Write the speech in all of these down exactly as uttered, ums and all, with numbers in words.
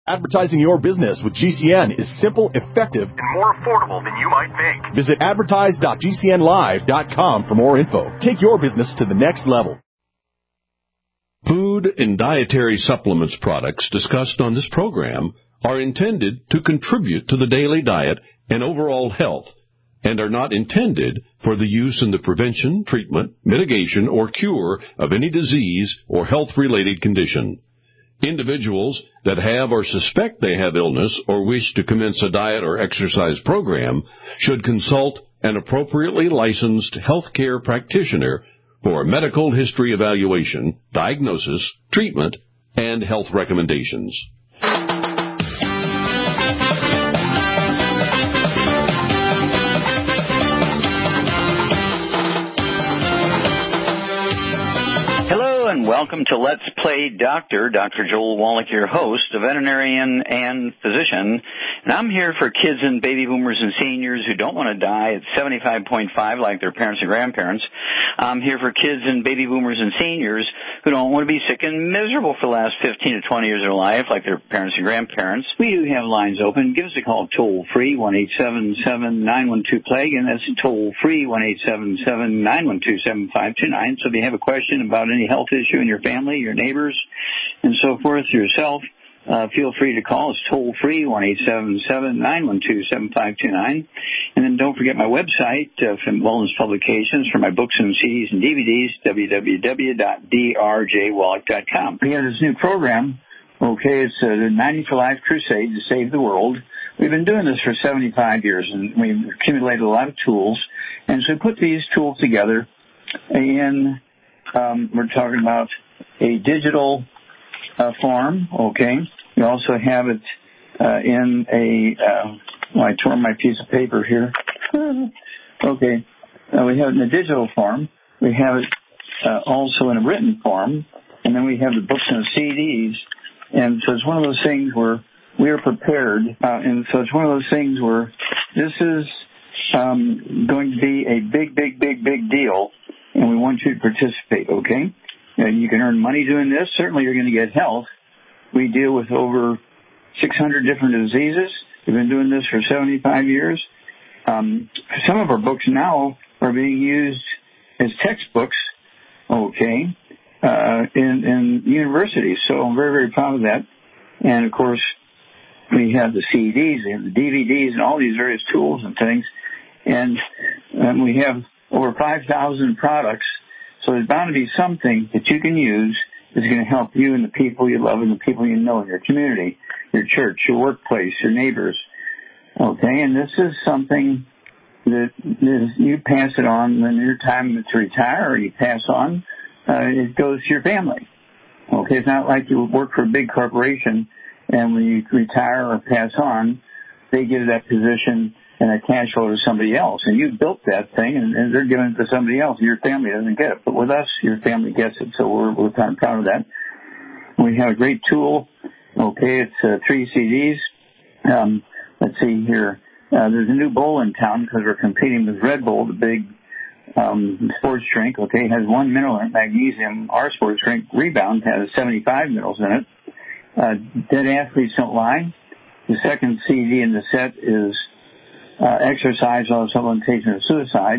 Advertising your business with G C N is simple, effective, and more affordable than you might think. Visit advertise dot g c n live dot com for more info. Take your business to the next level. Food and dietary supplements products discussed on this program are intended to contribute to the daily diet and overall health, and are not intended for the use in the prevention, treatment, mitigation, or cure of any disease or health-related condition. Individuals that have or suspect they have illness or wish to commence a diet or exercise program should consult an appropriately licensed healthcare practitioner for a medical history evaluation, diagnosis, treatment, and health recommendations. And welcome to Let's Play Doctor. Doctor Joel Wallach, your host, a veterinarian and physician. And I'm here for kids and baby boomers and seniors who don't want to die at seventy-five point five like their parents and grandparents. I'm here for kids and baby boomers and seniors who don't want to be sick and miserable for the last fifteen to twenty years of their life like their parents and grandparents. We do have lines open. Give us a call toll-free, one eight seven seven, nine one two, plague, and that's toll-free, one eight seven seven, nine one two, seven five two nine. So if you have a question about any health issue in your family, your neighbors, and so forth, yourself, uh, feel free to call us toll-free, one eight seven seven, nine one two, seven five two nine. And then don't forget my website, uh, from Wellness Publications, for my books and C Ds and D V Ds, w w w dot d r j wallach dot com. We have this new program, okay, it's uh, the ninety for Life Crusade to Save the World. We've been doing this for seventy-five years, and we've accumulated a lot of tools. And so we put these tools together, and um, we're talking about a digital uh, form, okay. We also have it uh, in a, uh, well, I tore my piece of paper here. okay, uh, we have it in a digital form. We have it uh, also in a written form, and then we have the books and the C Ds. And so it's one of those things where we are prepared, uh, and so it's one of those things where this is um, going to be a big, big, big, big deal, and we want you to participate, okay? And you can earn money doing this. Certainly you're going to get health. We deal with over six hundred different diseases. We've been doing this for seventy-five years. Um, some of our books now are being used as textbooks, okay, uh, in, in universities. So I'm very, very proud of that. And, of course, we have the C Ds, we have the D V Ds, and all these various tools and things. And, and we have over five thousand products. So there's bound to be something that you can use that's going to help you and the people you love and the people you know in your community, your church, your workplace, your neighbors. Okay, and this is something that is, you pass it on when your time to retire, or you pass on, uh, it goes to your family. Okay, it's not like you work for a big corporation and when you retire or pass on, they give that position and a cash flow to somebody else. And you built that thing, and, and they're giving it to somebody else. Your family doesn't get it. But with us, your family gets it. So we're, we're kind of proud of that. We have a great tool. Okay, it's uh, three C Ds. Um, let's see here. Uh, there's a new bowl in town because we're competing with Red Bull, the big um, sports drink. Okay, it has one mineral in it, magnesium. Our sports drink, Rebound, has seventy-five minerals in it. Uh, Dead Athletes Don't Lie. The second C D in the set is uh, Exercise While Supplementation of Suicide.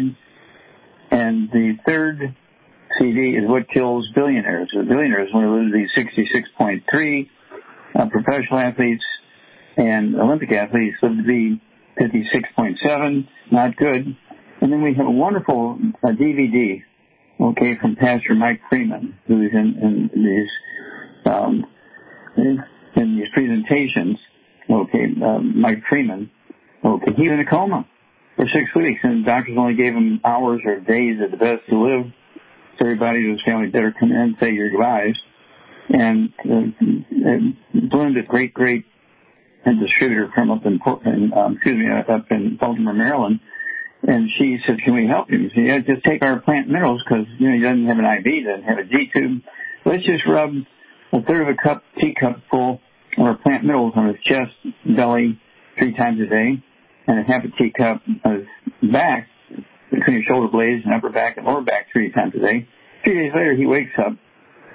And the third C D is What Kills Billionaires. The billionaires want to live to be sixty-six point three. Uh, professional athletes and Olympic athletes live to be fifty-six point seven. Not good. And then we have a wonderful uh, D V D, okay, from Pastor Mike Freeman, who's in, in these um, in, in these presentations. Okay, uh, Mike Freeman. Okay, he's in a coma for six weeks, and doctors only gave him hours or days at the best to live. So everybody in his family better come in and say your goodbyes. And uh, Belinda, great, great distributor from up in, in um, excuse me, up in Baltimore, Maryland. And she said, can we help him? She said, yeah, just take our plant minerals because, you know, he doesn't have an I V, doesn't have a G-tube. Let's just rub a third of a cup, teacup full of our plant minerals on his chest, belly, three times a day, and a half a teacup on his back, between his shoulder blades and upper back and lower back three times a day. Three days later, he wakes up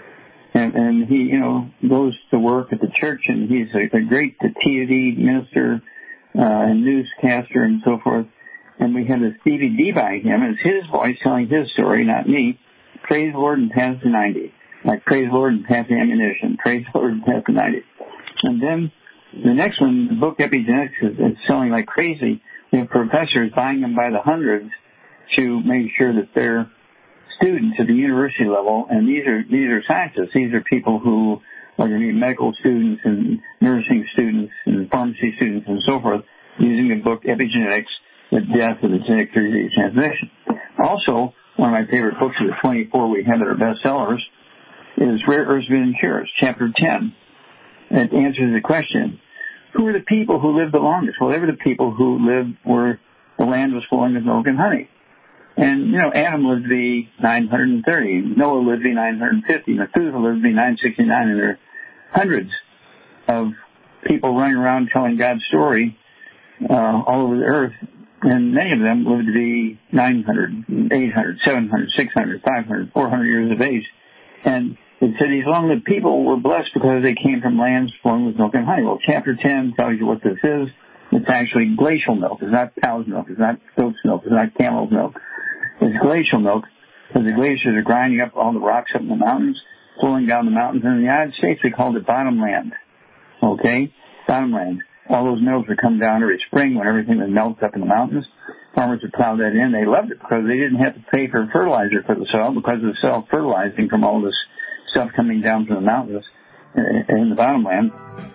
And, and he, you know, goes to work at the church, and he's a, a great T V minister uh, and newscaster and so forth. And we had this D V D by him, and it's his voice telling his story, not me. Praise the Lord and pass the ninety. Like, praise the Lord and pass the ammunition. Praise the Lord and pass the ninety. And then the next one, the book Epigenetics, is it's selling like crazy. We have professors buying them by the hundreds to make sure that they're students at the university level, and these are these are scientists. These are people who are going to be medical students and nursing students and pharmacy students and so forth, using the book Epigenetics, The Death of the Genetic Disease Transmission. Also, one of my favorite books of the twenty-four we have that are bestsellers is Rare Earths Vision Cures, Chapter ten. It answers the question, who are the people who lived the longest? Well, they were the people who lived where the land was flowing with milk and honey. And, you know, Adam lived to be nine hundred thirty. Noah lived to be nine hundred fifty. Methuselah lived to be nine hundred sixty-nine. And there are hundreds of people running around telling God's story uh, all over the earth. And many of them lived to be nine hundred, eight hundred, seven hundred, six hundred, five hundred, four hundred years of age. And it said these long-lived people were blessed because they came from lands flowing with milk and honey. Well, Chapter ten tells you what this is. It's actually glacial milk. It's not cow's milk. It's not goat's milk. It's not camel's milk. It's glacial milk, because the glaciers are grinding up all the rocks up in the mountains, flowing down the mountains. In the United States, we called it bottomland. Okay? Bottomland. All those mills would come down every spring when everything would melt up in the mountains. Farmers would plow that in. They loved it because they didn't have to pay for fertilizer for the soil because of the self-fertilizing from all this stuff coming down from the mountains in the bottomland.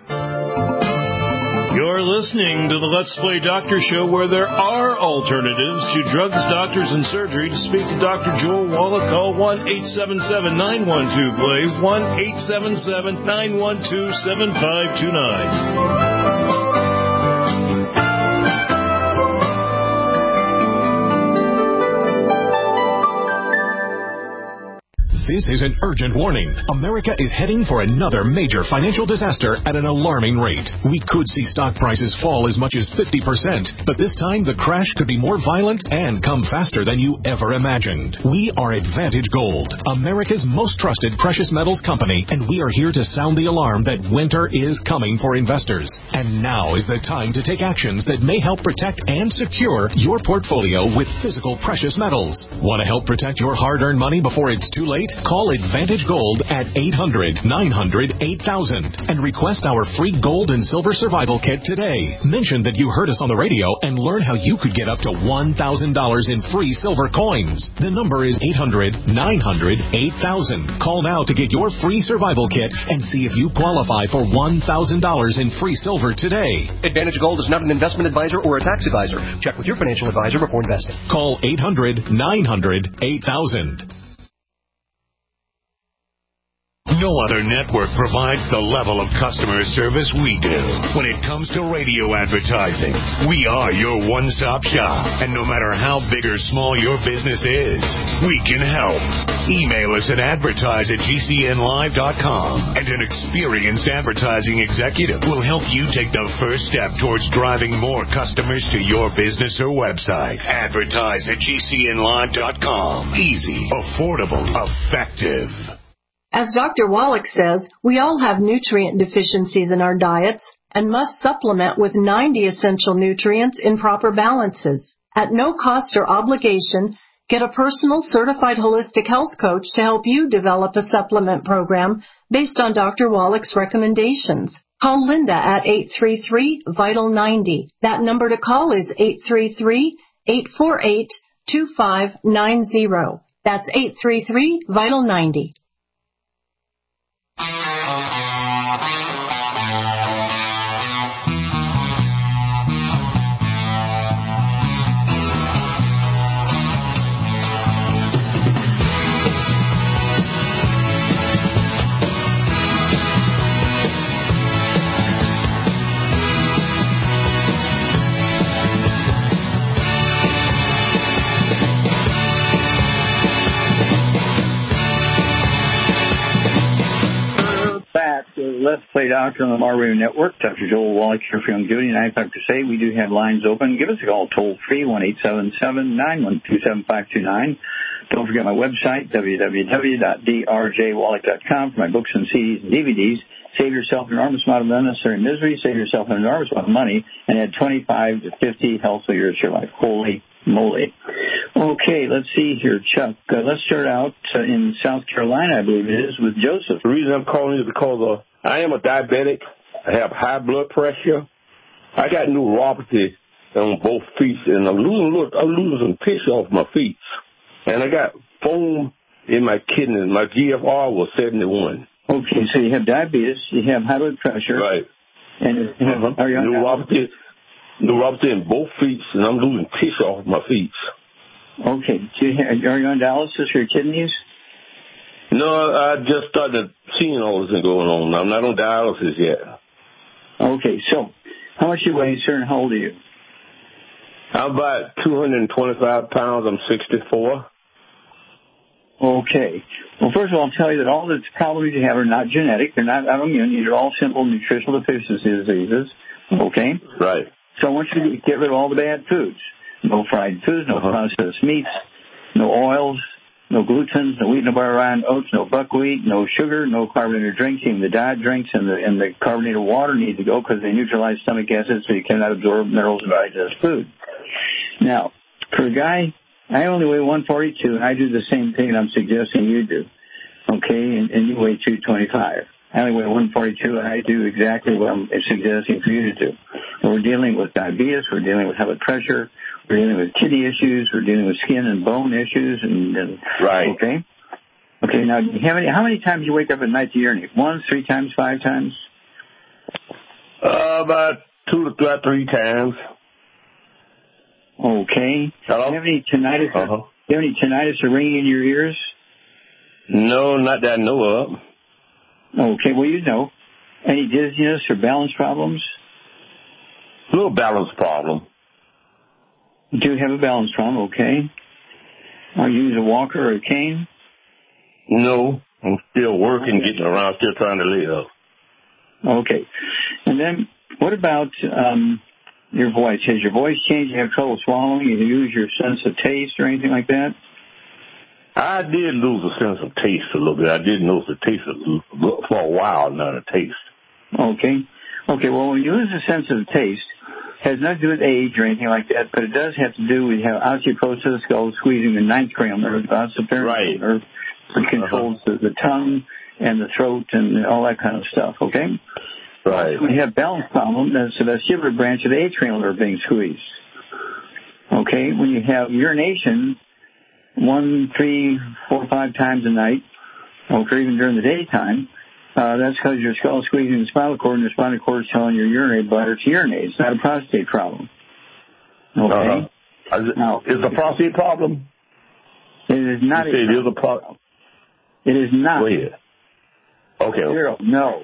You're listening to the Let's Play Doctor Show, where there are alternatives to drugs, doctors, and surgery. To speak to Doctor Joel Wallach, call one eight seven seven, nine one two, play, one eight seven seven, nine one two, seven five two nine. This is an urgent warning. America is heading for another major financial disaster at an alarming rate. We could see stock prices fall as much as fifty percent, but this time the crash could be more violent and come faster than you ever imagined. We are Advantage Gold, America's most trusted precious metals company, and we are here to sound the alarm that winter is coming for investors. And now is the time to take actions that may help protect and secure your portfolio with physical precious metals. Want to help protect your hard-earned money before it's too late? Call Advantage Gold at eight hundred, nine hundred, eight thousand and request our free gold and silver survival kit today. Mention that you heard us on the radio and learn how you could get up to one thousand dollars in free silver coins. The number is eight hundred, nine hundred, eight thousand. Call now to get your free survival kit and see if you qualify for one thousand dollars in free silver today. Advantage Gold is not an investment advisor or a tax advisor. Check with your financial advisor before investing. Call eight hundred, nine hundred, eight thousand. No other network provides the level of customer service we do. When it comes to radio advertising, we are your one-stop shop. And no matter how big or small your business is, we can help. Email us at advertise at G C N live dot com, and an experienced advertising executive will help you take the first step towards driving more customers to your business or website. Advertise at G C N live dot com. Easy, affordable, effective. As Doctor Wallach says, we all have nutrient deficiencies in our diets and must supplement with ninety essential nutrients in proper balances. At no cost or obligation, get a personal certified holistic health coach to help you develop a supplement program based on Doctor Wallach's recommendations. Call Linda at eight three three, vital ninety. That number to call is eight three three, eight four eight, two five nine zero. That's eight three three, vital ninety. Play Doctor on the Mar Radio Network. Doctor Joel Wallach here for Youngevity, and I have to say we do have lines open. Give us a call toll free, one eight seven seven, nine one two, seven five two nine. Don't forget my website, w w w dot d r j wallach dot com, for my books and C Ds and D V Ds. Save yourself an enormous amount of unnecessary misery, save yourself an enormous amount of money, and add twenty-five to fifty healthy years to your life. Holy moly. Okay, let's see here, Chuck. Uh, let's start out uh, in South Carolina, I believe it is, with Joseph. The reason I'm calling is because uh, I am a diabetic. I have high blood pressure. I got neuropathy on both feet, and I'm losing, look, I'm losing some tissue off my feet. And I got foam in my kidneys. My G F R was seventy-one. Okay, so you have diabetes, you have high blood pressure. Right. And uh-huh. are you on neuropathy, neuropathy in both feet, and I'm losing tissue off my feet. Okay. Do you have, are you on dialysis for your kidneys? No, I just started seeing all this thing going on. I'm not on dialysis yet. Okay, so how much you weigh, sir, and how old are you? I'm about two hundred twenty-five pounds. I'm sixty-four. Okay. Well, first of all, I'll tell you that all the problems you have are not genetic. They're not autoimmune. These are all simple nutritional deficiency diseases. Okay? Right. So I want you to get rid of all the bad foods. No fried foods, no uh-huh. processed meats, no oils, no glutens, no wheat, no bar, rye, oats, no buckwheat, no sugar, no carbonated drinks. Even the diet drinks and the, and the carbonated water need to go because they neutralize stomach acid so you cannot absorb minerals and digest food. Now, for a guy, I only weigh one forty-two, and I do the same thing that I'm suggesting you do, okay, and, and you weigh two twenty-five. I only weigh one forty-two, and I do exactly what I'm suggesting for you to do. And we're dealing with diabetes, we're dealing with high blood pressure, we're dealing with kidney issues, we're dealing with skin and bone issues, and, and right. Okay? Okay, now, do you have any, how many times do you wake up at night to urinate? Once, three times, five times? Uh, about two to th- three times. Okay. Hello? Do you have any tinnitus? Uh-huh. Do you have any tinnitus or ringing in your ears? No, not that I know of. Okay, well, you know. Any dizziness or balance problems? A little balance problem. You do have a balance problem, okay. Are you use a walker or a cane? No, I'm still working, getting around, still trying to live. Okay. And then what about um, your voice? Has your voice changed? You have trouble swallowing? You lose your sense of taste or anything like that? I did lose a sense of taste a little bit. I did lose the taste for a while, not a taste. Okay. Okay, well, when you lose a sense of taste, it has nothing to do with age or anything like that, but it does have to do with how osteoporosis, skull squeezing the ninth cranial nerve, the ossipharyngeal right. nerve, which controls uh-huh. the, the tongue and the throat and all that kind of stuff, okay? Right. So when you have balance problem, that's the vestibular branch of the eighth cranial nerve being squeezed. Okay, when you have urination one, three, four, five times a night, or even during the daytime, uh, that's because your skull is squeezing the spinal cord, and the spinal cord is telling your urinary bladder to urinate. It's not a prostate problem. Okay? Uh-huh. Is, it, now, is it a prostate problem? It is not. You say it is a problem. It is not. Go ahead. Okay. Zero. No.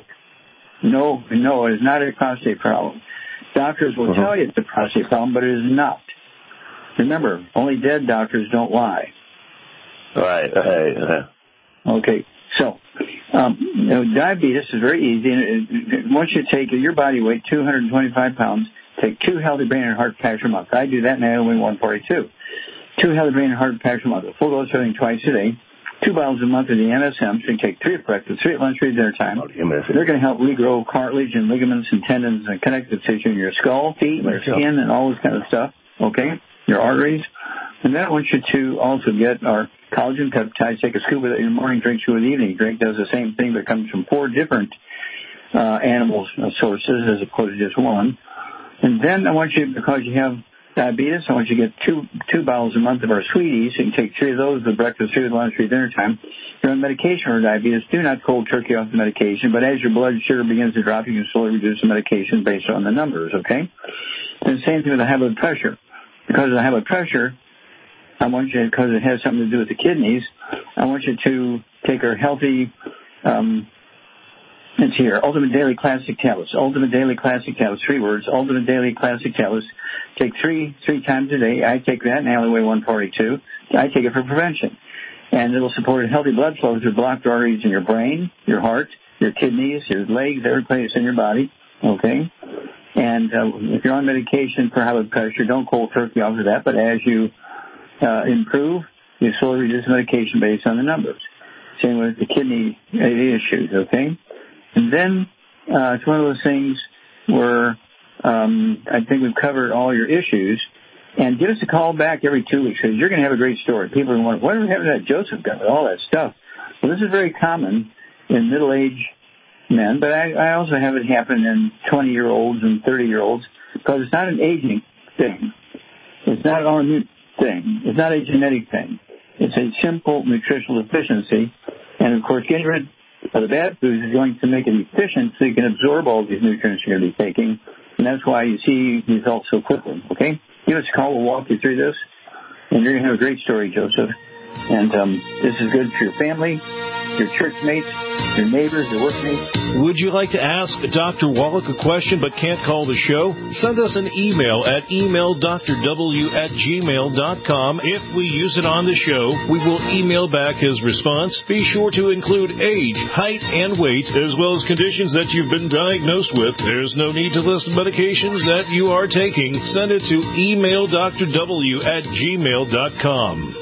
No, no, it is not a prostate problem. Doctors will uh-huh. tell you it's a prostate problem, but it is not. Remember, only dead doctors don't lie. Right. right. Okay. So, um, you know, diabetes is very easy. And once you take your body weight, two hundred twenty-five pounds, take two healthy brain and heart packs a month. I do that, and I only weigh one forty-two. Two healthy brain and heart packs a month. A full dose of everything twice a day. Two bottles a month of the M S M. So you take three at breakfast, three at lunch, three at dinner time. They're going to help regrow cartilage and ligaments and tendons and connective tissue in your skull, feet, your skin, and all this kind of stuff. Okay? Your arteries. And then I want you to also get our collagen peptides. Take a scoop of it in your morning drink, two in the evening drink. Does the same thing, but comes from four different uh, animal sources as opposed to just one. And then I want you, because you have diabetes, I want you to get two two bottles a month of our sweeties. You can take three of those at breakfast, three at lunch, three at dinner time. You're on medication for diabetes. Do not cold turkey off the medication, but as your blood sugar begins to drop, you can slowly reduce the medication based on the numbers, okay? And the same thing with the high blood pressure. Because of the high blood pressure, I want you, because it has something to do with the kidneys, I want you to take our healthy, um, it's here, Ultimate Daily Classic Tablets. Ultimate Daily Classic Tablets, three words, Ultimate Daily Classic Tablets. Take three, three times a day. I take that, and I only weigh one forty-two. I take it for prevention. And it'll support a healthy blood flow through blocked arteries in your brain, your heart, your kidneys, your legs, every place in your body, okay? And uh, if you're on medication for high blood pressure, don't cold turkey off of that, but as you uh, improve, you slowly reduce medication based on the numbers. Same with the kidney issues, okay? And then uh, it's one of those things where um, I think we've covered all your issues. And give us a call back every two weeks because you're going to have a great story. People are going to wonder, whatever happened to that Joseph guy with all that stuff? Well, this is very common in middle-aged men, but I, I also have it happen in twenty-year-olds and thirty-year-olds because it's not an aging thing. It's not an autoimmune thing. It's not a genetic thing. It's a simple nutritional deficiency. And, of course, getting rid of the bad foods is going to make it efficient so you can absorb all these nutrients you're going to be taking. And that's why you see results so quickly, okay? Give us a call. We'll walk you through this. And you're going to have a great story, Joseph. And um, this is good for your family, your church mates, your neighbors, your workmates. Would you like to ask Doctor Wallach a question but can't call the show? Send us an email at email d r w at gmail dot com. If we use it on the show, we will email back his response. Be sure to include age, height, and weight, as well as conditions that you've been diagnosed with. There's no need to list medications that you are taking. Send it to email d r w at gmail dot com.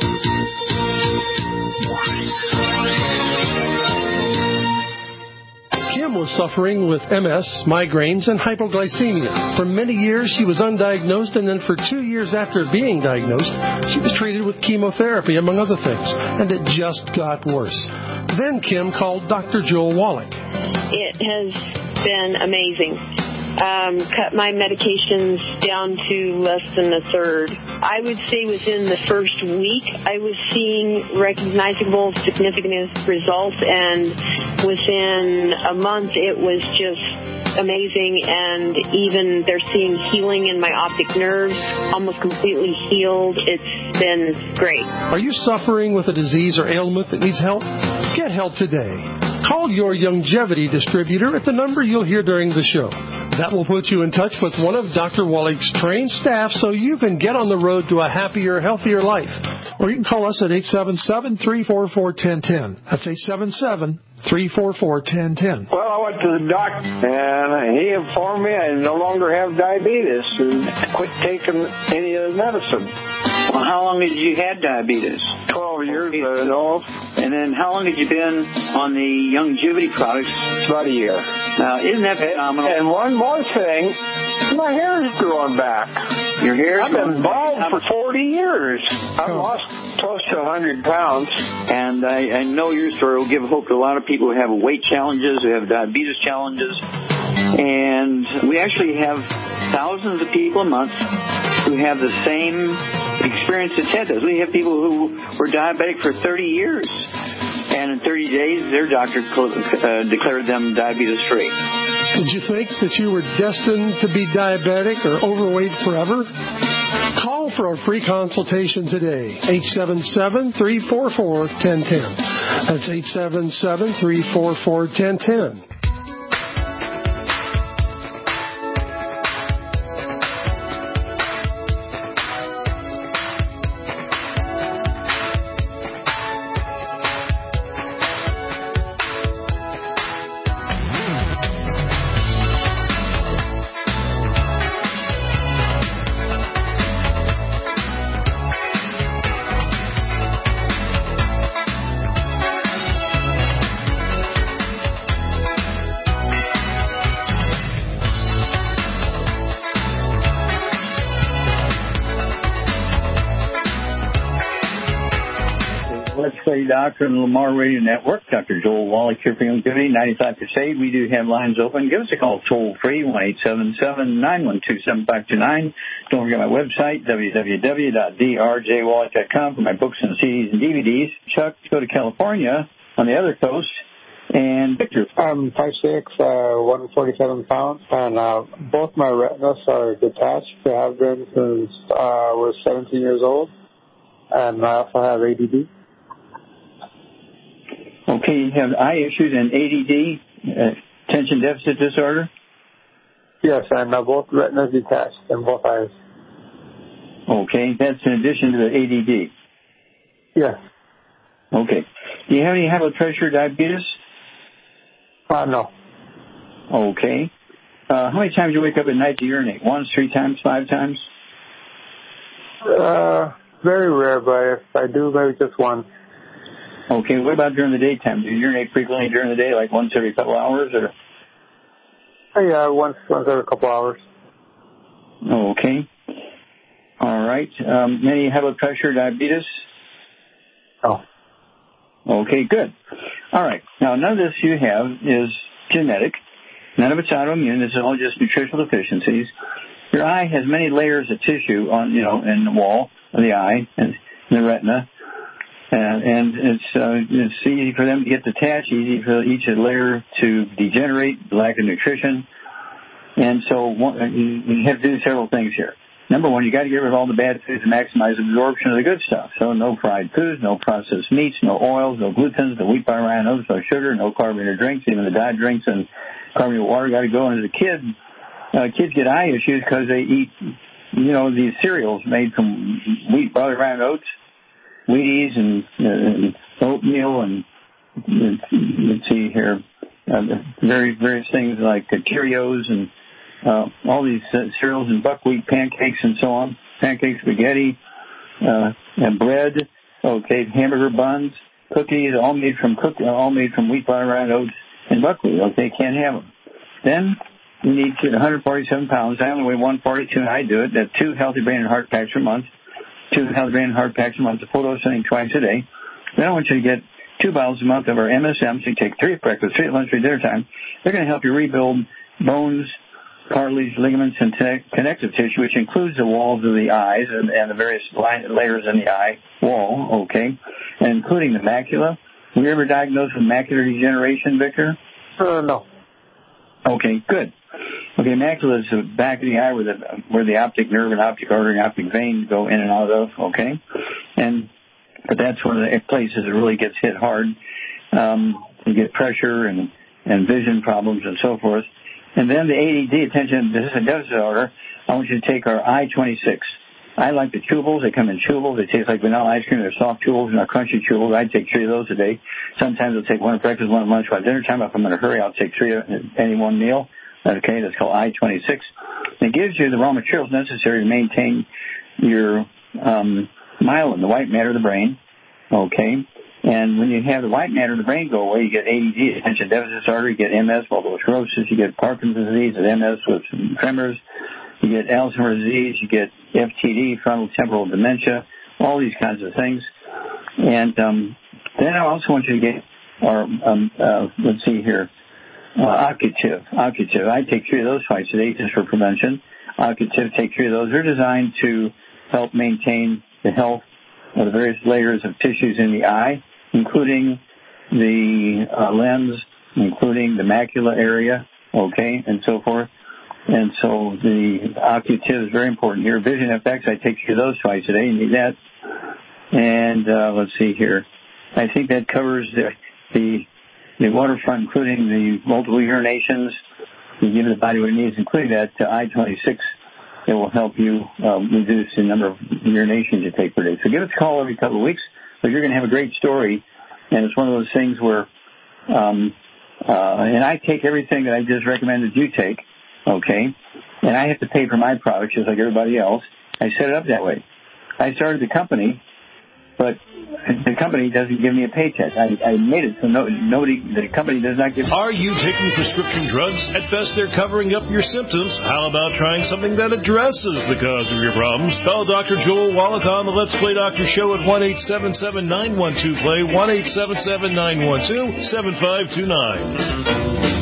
Kim was suffering with M S, migraines, and hypoglycemia. For many years, she was undiagnosed, and then for two years after being diagnosed, she was treated with chemotherapy, among other things, and it just got worse. Then Kim called Doctor Joel Wallach. It has been amazing. Um, cut my medications down to less than a third. I would say within the first week, I was seeing recognizable, significant results, and within a month, it was just amazing, and even they're seeing healing in my optic nerves, almost completely healed. It's been great. Are you suffering with a disease or ailment that needs help? Get help today. Call your Youngevity distributor at the number you'll hear during the show. That will put you in touch with one of Doctor Wallach's trained staff so you can get on the road to a happier, healthier life. Or you can call us at eight seven seven, three four four, one zero one zero. That's eight seven seven, three four four, one zero one zero. Well, I went to the doctor, and he informed me I no longer have diabetes and quit taking any of the medicine. Well, how long had you had diabetes? Twelve years, I know. And then how long had you been on the Youngevity products? About a year. Now, isn't that phenomenal? And one more thing, my hair is growing back. Your hair? I've been bald for forty years. I've lost close to one hundred pounds. And I, I know your story will give hope to a lot of people who have weight challenges, who have diabetes challenges. And we actually have thousands of people a month who have the same experience that Ted does. We have people who were diabetic for thirty years. And in thirty days, their doctor uh, declared them diabetes-free. Did you think that you were destined to be diabetic or overweight forever? Call for a free consultation today, eight seven seven, three four four, one zero one zero. That's eight seven seven, three four four, one zero one zero. Doctor and Lamar Radio Network. Doctor Joel Wallach here for Youngevity, ninety-five Crusade. We do have lines open. Give us a call toll free, one eight seven seven, nine one two, seven five two nine. Don't forget my website, w w w dot d r j wallach dot com for my books and C Ds and D V Ds. Chuck, go to California on the other coast. And Victor. I'm five six, uh, one hundred forty-seven pounds, and uh, both my retinas are detached. They have been since uh, I was seventeen years old, and I also have A D D. Okay, you have eye issues and A D D, uh, attention deficit disorder? Yes, and uh, both retinas detached in both eyes. Okay, that's in addition to the A D D? Yes. Okay. Do you have any high blood pressure or diabetes? Uh, no. Okay. Uh, how many times do you wake up at night to urinate? Once, three times, five times? Uh, very rare, but if I do, maybe just one. Okay. What about during the daytime? Do you urinate frequently during the day, like once every couple hours, or? Oh, yeah, once once every couple hours. Okay. All right. Um, any high blood pressure, diabetes? No. Okay, good. All right. Now, none of this you have is genetic. None of it's autoimmune. This is all just nutritional deficiencies. Your eye has many layers of tissue on, you know, in the wall of the eye and the retina. And, and it's, uh, it's easy for them to get detached, easy for each layer to degenerate, lack of nutrition. And so one, you have to do several things here. Number one, you got to get rid of all the bad foods and maximize absorption of the good stuff. So no fried foods, no processed meats, no oils, no glutens, no wheat, butter, rye, oats, no sugar, no carbonated drinks. Even the diet drinks and carbonated water got to go. And as a kid, uh, kids get eye issues because they eat, you know, these cereals made from wheat, butter, rye, oats, Wheaties, and, uh, and oatmeal, and let's see here, uh, various various things like uh, Cheerios and uh, all these uh, cereals and buckwheat pancakes and so on, pancake spaghetti, uh, and bread. Okay, hamburger buns, cookies, all made from cook, all made from wheat, butter, rye, oats, and buckwheat. Okay, can't have them. Then you need to one hundred forty-seven pounds. I only weigh one forty-two, and I do it. That's two healthy brain and heart packs a month. Two healthy brain and heart packs a month. A full dose thing twice a day. Then I want you to get two bottles a month of our M S M. So you take three at breakfast, three at lunch, three at dinner time. They're going to help you rebuild bones, cartilage, ligaments, and te- connective tissue, which includes the walls of the eyes and, and the various line, layers in the eye wall, okay, and including the macula. Were you ever diagnosed with macular degeneration, Victor? Uh, no. Okay, good. Okay, macula is the back of the eye where the where the optic nerve and optic artery and optic vein go in and out of, okay? And but that's one of the places it really gets hit hard. Um, you get pressure and, and vision problems and so forth. And then the A D D, attention deficit disorder, I want you to take our I twenty-six. I like the chewables. They come in chewables. They taste like vanilla ice cream. They're soft chewables and they're crunchy chewables. I take three of those a day. Sometimes I'll take one at breakfast, one at lunch, one at dinner time. If I'm in a hurry, I'll take three at any one meal. Okay, that's called I twenty-six. It gives you the raw materials necessary to maintain your um, myelin, the white matter of the brain. Okay, and when you have the white matter of the brain go away, you get A D D, attention deficit disorder, you get M S, multiple sclerosis, you get Parkinson's disease, and M S with some tremors, you get Alzheimer's disease, you get F T D, frontal temporal dementia, all these kinds of things. And um, then I also want you to get, or um, uh, let's see here, uh, Occutive. Occutive. I take three of those twice a day just for prevention. Occutive, take three of those. They're designed to help maintain the health of the various layers of tissues in the eye, including the uh, lens, including the macula area, okay, and so forth. And so the Occutive is very important here. Vision F X, I take three of those twice a day. You need that. And uh, let's see here. I think that covers the, the the waterfront, including the multiple urinations. You give the body what it needs, including that uh, I twenty-six. It will help you uh, reduce the number of urinations you take per day. So give us a call every couple of weeks, but you're going to have a great story. And it's one of those things where, um, uh, and I take everything that I just recommended you take, okay? And I have to pay for my products just like everybody else. I set it up that way. I started the company, but the company doesn't give me a paycheck. I, I made it so no, nobody, the company does not give. Are you taking prescription drugs? At best, they're covering up your symptoms. How about trying something that addresses the cause of your problems? Call Doctor Joel Wallach on the Let's Play Doctor Show at one eight seven seven, nine one two, play, one eight seven seven, nine one two, seven five two nine.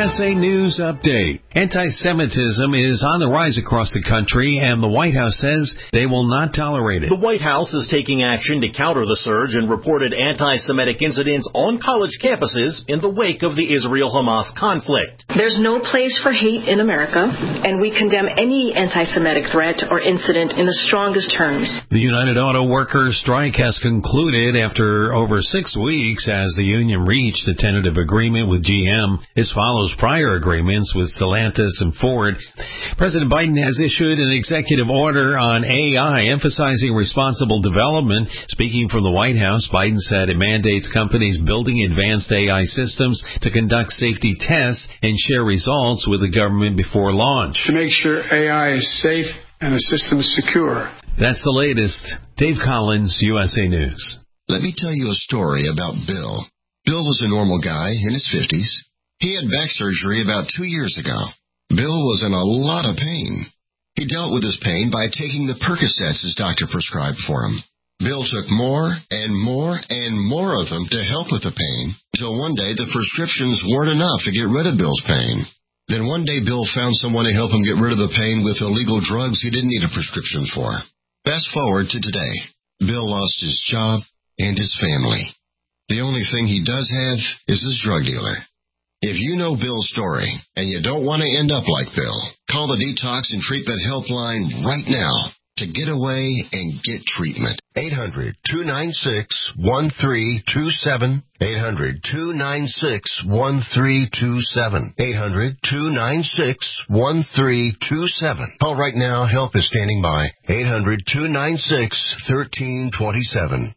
S A News Update. Anti-Semitism is on the rise across the country, and the White House says they will not tolerate it. The White House is taking action to counter the surge in reported anti-Semitic incidents on college campuses in the wake of the Israel-Hamas conflict. There's no place for hate in America, and we condemn any anti-Semitic threat or incident in the strongest terms. The United Auto Workers strike has concluded after over six weeks as the union reached a tentative agreement with G M. This follows prior agreements with Stellantis and Ford. President Biden has issued an executive order on A I emphasizing responsible development. Speaking from the White House, Biden said it mandates companies building advanced A I systems to conduct safety tests and share results with the government before launch. To make sure A I is safe and the system is secure. That's the latest. Dave Collins, U S A News. Let me tell you a story about Bill. Bill was a normal guy in his fifties. He had back surgery about two years ago. Bill was in a lot of pain. He dealt with his pain by taking the Percocets his doctor prescribed for him. Bill took more and more and more of them to help with the pain, until one day the prescriptions weren't enough to get rid of Bill's pain. Then one day Bill found someone to help him get rid of the pain with illegal drugs he didn't need a prescription for. Fast forward to today. Bill lost his job and his family. The only thing he does have is his drug dealer. If you know Bill's story and you don't want to end up like Bill, call the Detox and Treatment Helpline right now to get away and get treatment. eight hundred, two nine six, one three two seven. eight hundred, two nine six, one three two seven. eight hundred, two nine six, one three two seven. Call right now. Help is standing by. eight hundred, two nine six, one three two seven.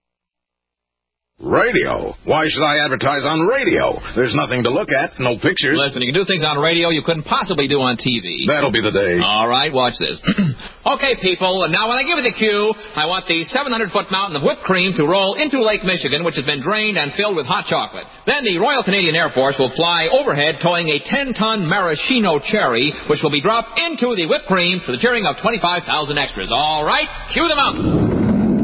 Radio? Why should I advertise on radio? There's nothing to look at, no pictures. Listen, you can do things on radio you couldn't possibly do on T V. That'll be the day. All right, watch this. Okay, people, and now when I give you the cue, I want the seven hundred foot mountain of whipped cream to roll into Lake Michigan, which has been drained and filled with hot chocolate. Then the Royal Canadian Air Force will fly overhead towing a ten ton maraschino cherry, which will be dropped into the whipped cream to the cheering of twenty-five thousand extras. All right, cue the mountain.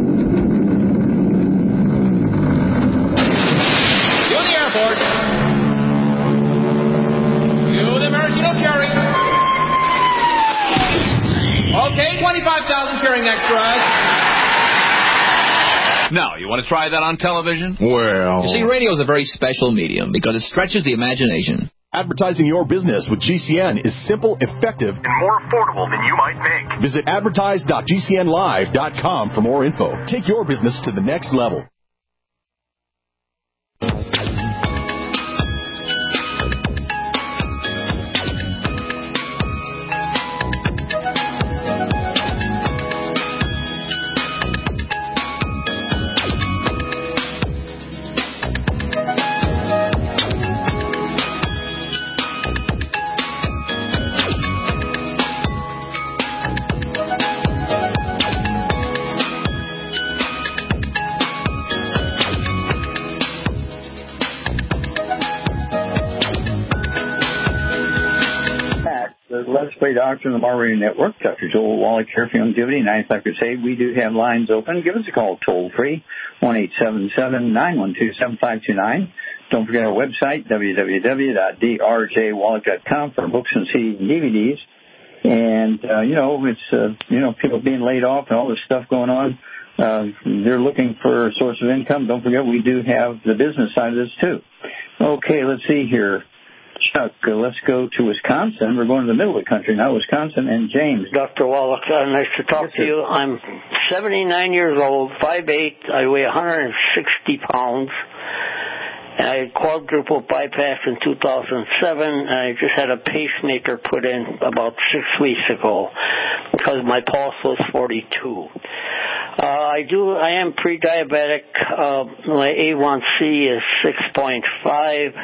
Okay, twenty-five thousand cheering extras. Now, you want to try that on television? Well... You see, radio is a very special medium because it stretches the imagination. Advertising your business with G C N is simple, effective, and more affordable than you might think. Visit advertise dot g c n live dot com for more info. Take your business to the next level. Let's Play Doctor on the Mar Radio Network. Doctor Joel Wallach here for Longevity, ninety-five Crusade. We do have lines open. Give us a call toll-free, one eight seven seven, nine one two, seven five two nine. Don't forget our website, w w w dot d r j wallach dot com, for books and C Ds and D V Ds. And, uh, you know, it's, uh, you know, people being laid off and all this stuff going on. Uh, they're looking for a source of income. Don't forget we do have the business side of this, too. Okay, let's see here. Chuck, uh, let's go to Wisconsin. We're going to the middle of the country now, Wisconsin, and James. Doctor Wallach, uh, nice to talk yes, to you. I'm seventy-nine years old, five eight. I weigh one hundred sixty pounds. And I had quadruple bypass in two thousand seven, and I just had a pacemaker put in about six weeks ago because my pulse was forty-two. Uh, I do. I am pre-diabetic. Uh, my A one C is six point five.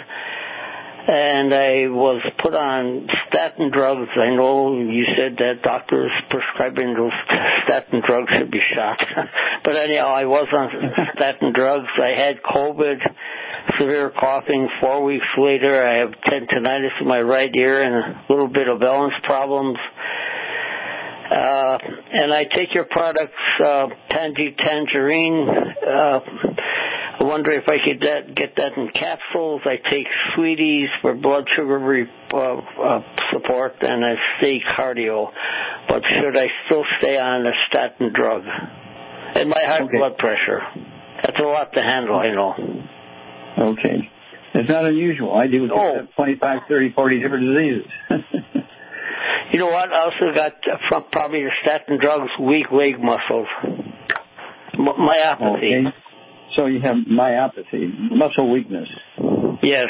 And I was put on statin drugs. I know you said that doctors prescribing those statin drugs should be shot. But anyhow, I was on statin drugs. I had COVID, severe coughing. Four weeks later, I have tendinitis in my right ear and a little bit of balance problems. Uh, and I take your products, uh, Tangy Tangerine. Uh, I wonder if I could that, get that in capsules. I take Sweeties for blood sugar re, uh, uh, support, and I stay cardio. But should I still stay on a statin drug? And my high okay. blood pressure. That's a lot to handle, I know. Okay. It's not unusual. I deal with oh. twenty-five, thirty, forty different diseases. You know what? I also got, uh, from probably your statin drugs, weak leg muscles. M- myopathy. Okay. So you have myopathy, muscle weakness. Yes.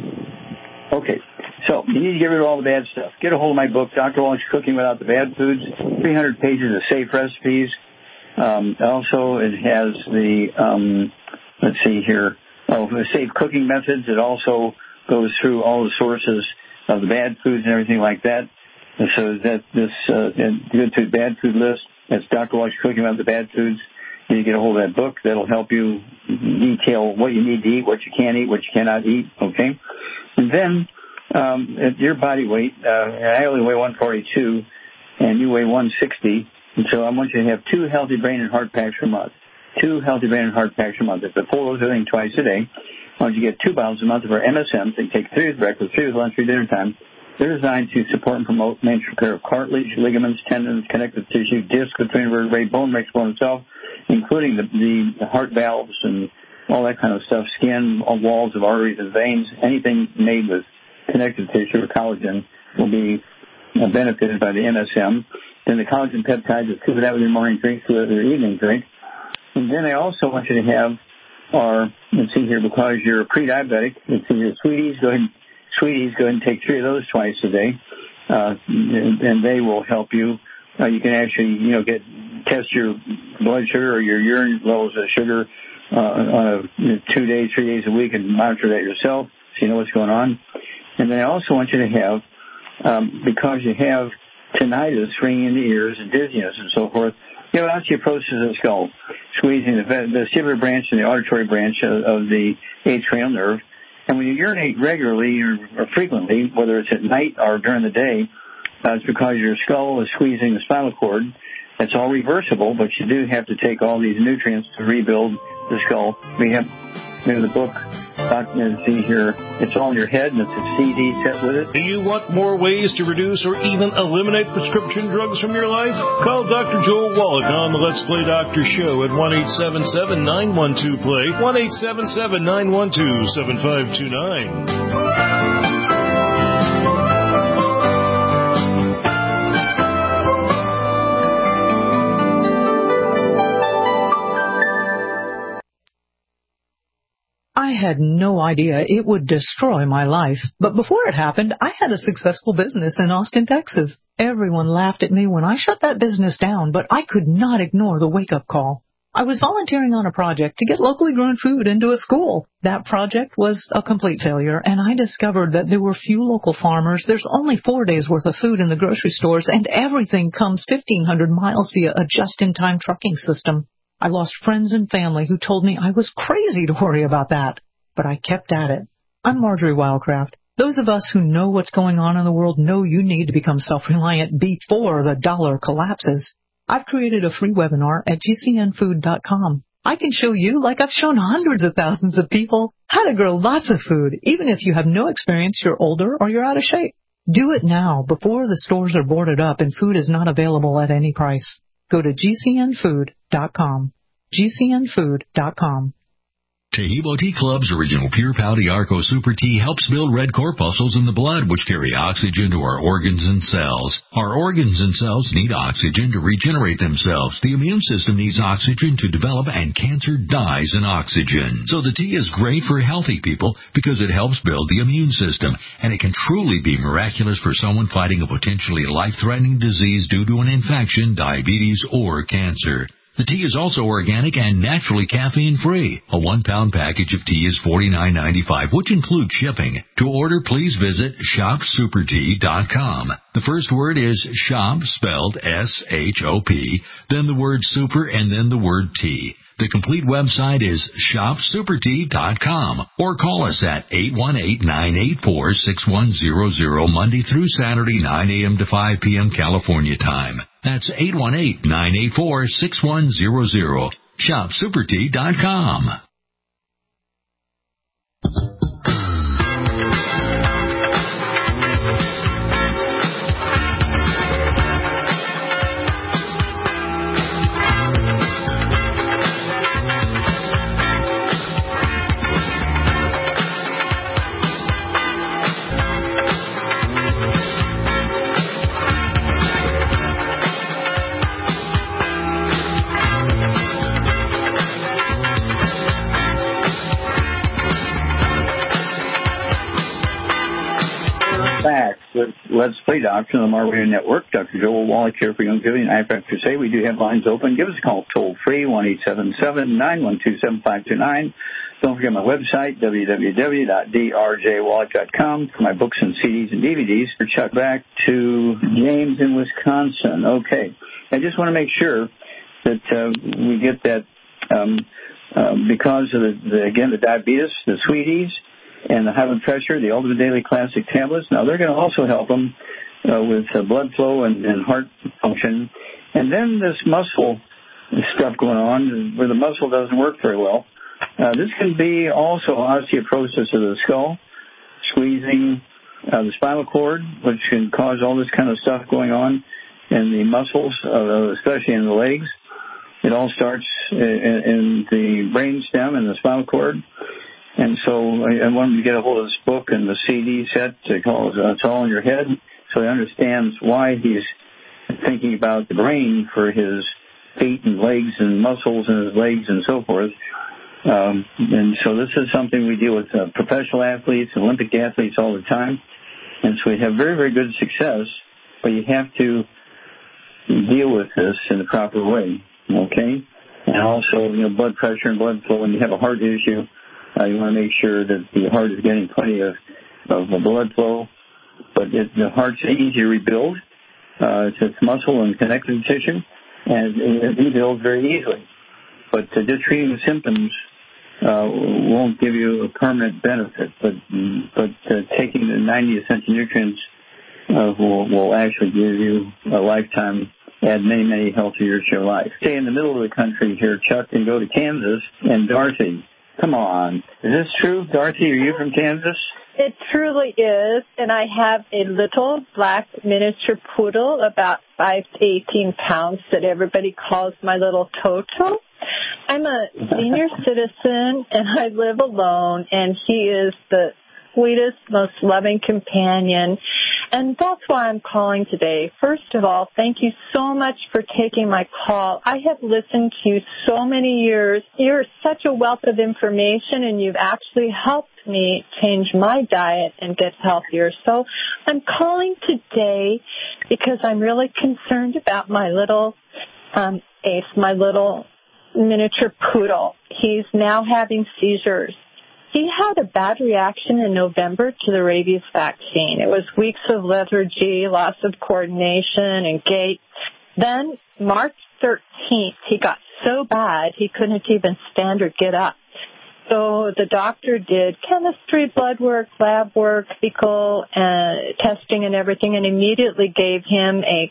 Okay. So you need to get rid of all the bad stuff. Get a hold of my book, Doctor Wallach's Cooking Without the Bad Foods, three hundred pages of safe recipes. Um, also, it has the, um, let's see here, oh, the safe cooking methods. It also goes through all the sources of the bad foods and everything like that. And so that this uh, good food, bad food list, that's Doctor Wallach's Cooking Without the Bad Foods. You need to get a hold of that book. That'll help you detail what you need to eat, what you can't eat, what you cannot eat, okay? And then um, at your body weight, uh, I only weigh one forty-two, and you weigh one sixty. And so I want you to have two healthy brain and heart packs per month. Two healthy brain and heart packs per month. If the four of those everything twice a day, I want you to get two bottles a month of our M S Ms. They take three with breakfast, three with lunch, three dinner time. They're designed to support and promote natural repair of cartilage, ligaments, tendons, connective tissue, disc between vertebrae, bone mix bone itself, including the, the heart valves and all that kind of stuff, skin, walls of arteries and veins. Anything made with connective tissue or collagen will be benefited by the M S M. Then the collagen peptides, two of that with your morning drink, two of your evening drink. And then I also want you to have our, let's see here, because you're a pre-diabetic, let's see here, Sweeties, go ahead, Sweeties, go ahead and take three of those twice a day, uh, and, and they will help you. Uh, you can actually, you know, get test your blood sugar or your urine levels of sugar uh, on a you know, two days, three days a week, and monitor that yourself so you know what's going on. And then I also want you to have, um, because you have tinnitus, ringing in the ears, and dizziness, and so forth, you have osteoporosis of the skull, squeezing the vestibular branch and the auditory branch of, of the eighth cranial nerve. And when you urinate regularly or, or frequently, whether it's at night or during the day, uh, it's because your skull is squeezing the spinal cord. It's all reversible, but you do have to take all these nutrients to rebuild the skull. We have, we have the book, Doctor see here, it's all in your head, and it's a C D set with it. Do you want more ways to reduce or even eliminate prescription drugs from your life? Call Doctor Joel Wallach on the Let's Play Doctor Show at one eight seven seven, nine one two, play, one eight seven seven, nine one two, seven five two nine. I had no idea it would destroy my life, but before it happened, I had a successful business in Austin, Texas. Everyone laughed at me when I shut that business down, but I could not ignore the wake-up call. I was volunteering on a project to get locally grown food into a school. That project was a complete failure, and I discovered that there were few local farmers. There's only four days' worth of food in the grocery stores, and everything comes fifteen hundred miles via a just-in-time trucking system. I lost friends and family who told me I was crazy to worry about that, but I kept at it. I'm Marjorie Wildcraft. Those of us who know what's going on in the world know you need to become self-reliant before the dollar collapses. I've created a free webinar at G C N food dot com. I can show you, like I've shown hundreds of thousands of people, how to grow lots of food, even if you have no experience, you're older, or you're out of shape. Do it now, before the stores are boarded up and food is not available at any price. Go to G C N food dot com. G C N food dot com. Tahibo Tea Club's original Pure Pouty Arco Super Tea helps build red corpuscles in the blood, which carry oxygen to our organs and cells. Our organs and cells need oxygen to regenerate themselves. The immune system needs oxygen to develop, and cancer dies in oxygen. So the tea is great for healthy people because it helps build the immune system, and it can truly be miraculous for someone fighting a potentially life-threatening disease due to an infection, diabetes, or cancer. The tea is also organic and naturally caffeine-free. A one-pound package of tea is forty-nine ninety-five, which includes shipping. To order, please visit shop super tea dot com. The first word is shop, spelled S H O P, then the word super, and then the word tea. The complete website is shop super tea dot com, or call us at eight one eight, nine eight four, six one zero zero Monday through Saturday, nine a.m. to five p.m. California time. That's eight one eight, nine eight four, six one zero zero. shop super tea dot com. Let's Play Doctor on the Mar Radio Network. Doctor Joel Wallach here for Youngevity. And I have to say, we do have lines open. Give us a call toll free, one eight seven seven, nine one two, seven five two nine. Don't forget my website, w w w dot d r j wallach dot com, for my books and C Ds and D V Ds. For Chuck, back to James in Wisconsin. Okay. I just want to make sure that uh, we get that um, uh, because of, the, the, again, the diabetes, the sweeties, and the high blood pressure, the Ultimate Daily Classic tablets. Now, they're going to also help them uh, with uh, blood flow and, and heart function. And then this muscle stuff going on where the muscle doesn't work very well. Uh, this can be also osteoporosis of the skull, squeezing uh, the spinal cord, which can cause all this kind of stuff going on in the muscles, uh, especially in the legs. It all starts in, in the brain stem and the spinal cord. And so I, I want him to get a hold of this book and the C D set called uh, It's All in Your Head, so he understands why he's thinking about the brain for his feet and legs and muscles in his legs and so forth. Um, and so this is something we deal with uh, professional athletes, Olympic athletes all the time. And so we have very, very good success, but you have to deal with this in the proper way, okay? And also, you know, blood pressure and blood flow. When you have a heart issue, uh, you want to make sure that the heart is getting plenty of, of blood flow. But it, the heart's easy to rebuild. Uh, it's, it's muscle and connective tissue, and it rebuilds very easily. But uh, just treating the symptoms uh, won't give you a permanent benefit. But but uh, taking the ninety essential nutrients uh, will will actually give you a lifetime, add many many healthy years to your life. Stay in the middle of the country here, Chuck, and go to Kansas. And Dorothy, come on, is this true? Dorothy, are you from Kansas? It truly is, and I have a little black miniature poodle, about five to eighteen pounds, that everybody calls my little Toto. I'm a senior citizen, and I live alone, and he is the sweetest, most loving companion, and that's why I'm calling today. First of all, thank you so much for taking my call. I have listened to you so many years. You're such a wealth of information, and you've actually helped me change my diet and get healthier. So I'm calling today because I'm really concerned about my little um, Ace, my little miniature poodle. He's now having seizures. He had a bad reaction in November to the rabies vaccine. It was weeks of lethargy, loss of coordination and gait. Then March thirteenth, he got so bad he couldn't even stand or get up. So the doctor did chemistry, blood work, lab work, fecal uh, testing and everything, and immediately gave him a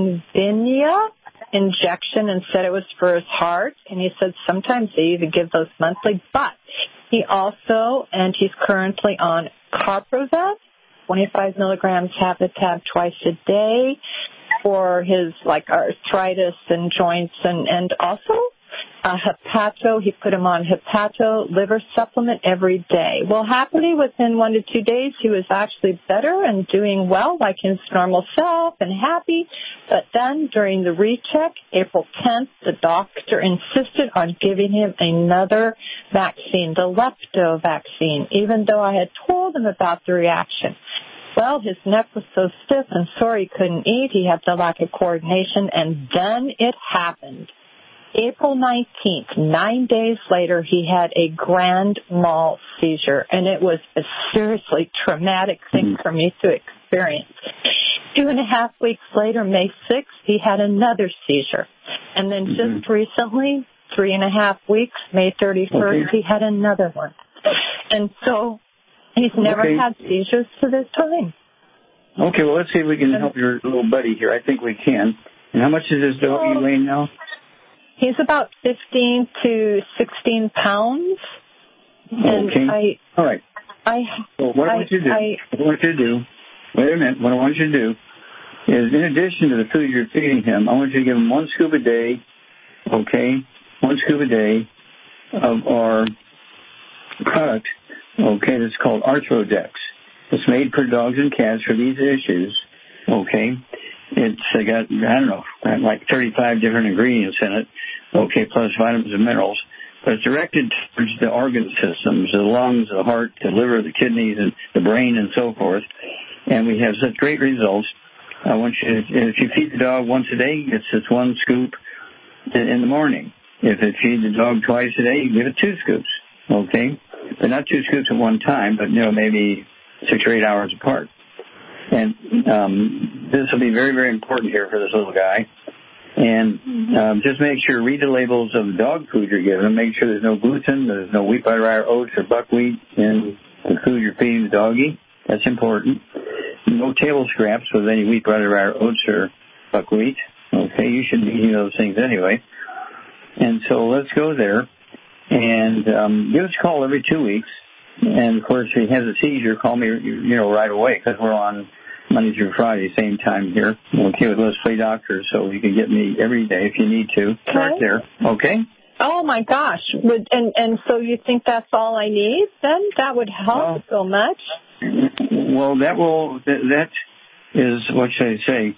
Convinia injection and said it was for his heart. And he said sometimes they even give those monthly, but he also, and he's currently on Carprovet, twenty-five milligrams Habitab twice a day for his like arthritis and joints, and, and also uh, Hepato. He put him on Hepato liver supplement every day. Well, happily within one to two days, he was actually better and doing well, like his normal self and happy. But then during the recheck, April tenth, the doctor insisted on giving him another vaccine, the Lepto vaccine, even though I had told him about the reaction. Well, his neck was so stiff and sore he couldn't eat. He had the lack of coordination, and then it happened. April nineteenth, nine days later, he had a grand mal seizure, and it was a seriously traumatic thing for me to experience. Two and a half weeks later, May sixth, he had another seizure. And then mm-hmm. just recently, three and a half weeks, May thirty-first, okay. he had another one. And so he's never okay. had seizures to this time. Okay, well, let's see if we can help your little buddy here. I think we can. And how much is this dog you weighing now? He's about fifteen to sixteen pounds. And okay. I, All right. I, well, what I, I want you to do, I, what I want you to do, wait a minute, what I want you to do is, in addition to the food you're feeding him, I want you to give him one scoop a day, okay, one scoop a day of our product, okay, that's called Arthrodex. It's made for dogs and cats for these issues, okay. It's uh, got, I don't know, like thirty-five different ingredients in it, okay, plus vitamins and minerals. But it's directed towards the organ systems, the lungs, the heart, the liver, the kidneys, and the brain, and so forth. And we have such great results. I want you to, if you feed the dog once a day, it's just one scoop in the morning. If you feed the dog twice a day, you give it two scoops, okay? But not two scoops at one time, but, you know, maybe six or eight hours apart. And um, this will be very, very important here for this little guy. And um, just make sure, read the labels of the dog food you're giving him. Make sure there's no gluten, there's no wheat, butter, rye, oats, or buckwheat in the food you're feeding the doggy. That's important. No table scraps with any wheat, butter, rye, oats, or buckwheat. Okay, you shouldn't be eating those things anyway. And so let's go there. And um, give us a call every two weeks. And, of course, if he has a seizure, call me, you know, right away, because we're on Monday through Friday, same time here. Okay, with Let's Play Doctor, so you can get me every day if you need to. Start okay. there, okay? Oh, my gosh. Would, and, and so you think that's all I need, then? That would help well, so much. Well, that will, that, that is, what should I say?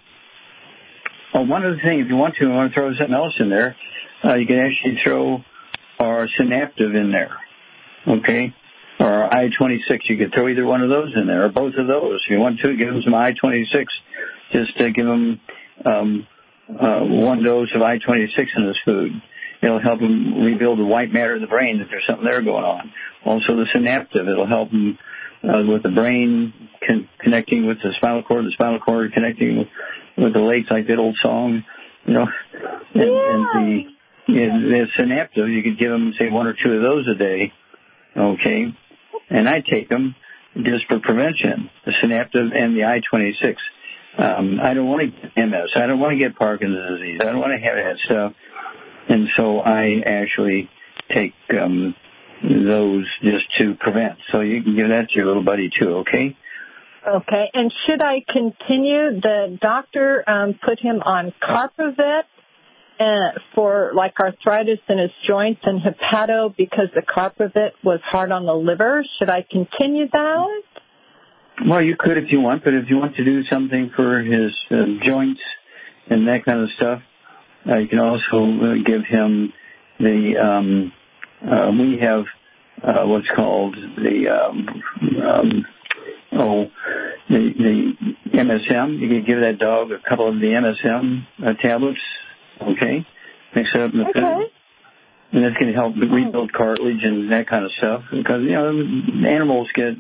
Well, one of the things, if you want to, I want to throw something else in there. Uh, you can actually throw our Synaptive in there, okay? Or I twenty-six, you could throw either one of those in there, or both of those. If you want to, give them some I twenty-six. Just uh, give them um, uh, one dose of I twenty-six in this food. It'll help them rebuild the white matter in the brain if there's something there going on. Also, the Synaptive, it'll help them uh, with the brain con- connecting with the spinal cord, the spinal cord connecting with, with the lakes, like that old song, you know. And, yeah. and the, and the Synaptive, you could give them, say, one or two of those a day, okay. And I take them just for prevention, the Synaptive and the I twenty-six. Um, I don't want to get M S. I don't want to get Parkinson's disease. I don't want to have that stuff. And so I actually take um, those just to prevent. So you can give that to your little buddy too, okay? Okay. And should I continue? The doctor um, put him on Carprovit Uh, for like arthritis in his joints and hepato because the Carprovit was hard on the liver. Should I continue that? Well, you could if you want, but if you want to do something for his uh, joints and that kind of stuff, uh, you can also uh, give him the, um, uh, we have uh, what's called the, um, um, oh, the, the M S M. You can give that dog a couple of the M S M uh, tablets. Okay, mix it up in the okay. food. And that's going to help rebuild cartilage and that kind of stuff. Because, you know, animals get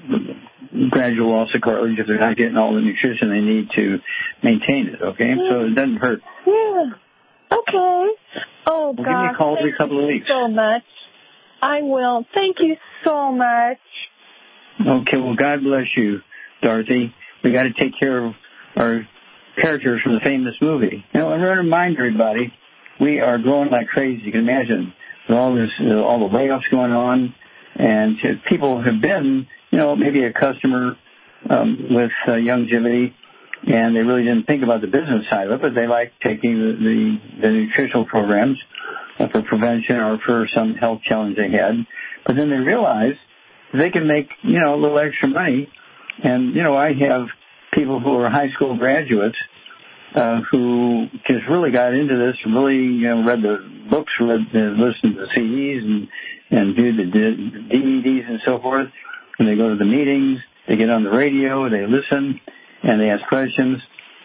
gradual loss of cartilage if they're not getting all the nutrition they need to maintain it, okay? Yeah. So it doesn't hurt. Yeah. Okay. Oh, well, God. Give me a call every couple of weeks. So much. I will. Thank you so much. Okay, well, God bless you, Dorothy. We got to take care of our characters from the famous movie. You know, I want to remind everybody, we are growing like crazy. You can imagine with all this, uh, all the layoffs going on, and to, people have been, you know, maybe a customer um, with uh, Youngevity, and they really didn't think about the business side of it, but they like taking the, the, the nutritional programs uh, for prevention or for some health challenge they had. But then they realized they can make, you know, a little extra money. And, you know, I have people who are high school graduates uh, who just really got into this, really, you know, read the books, read, uh, listened to the C Ds and, and viewed the D V Ds and so forth. And they go to the meetings, they get on the radio, they listen, and they ask questions.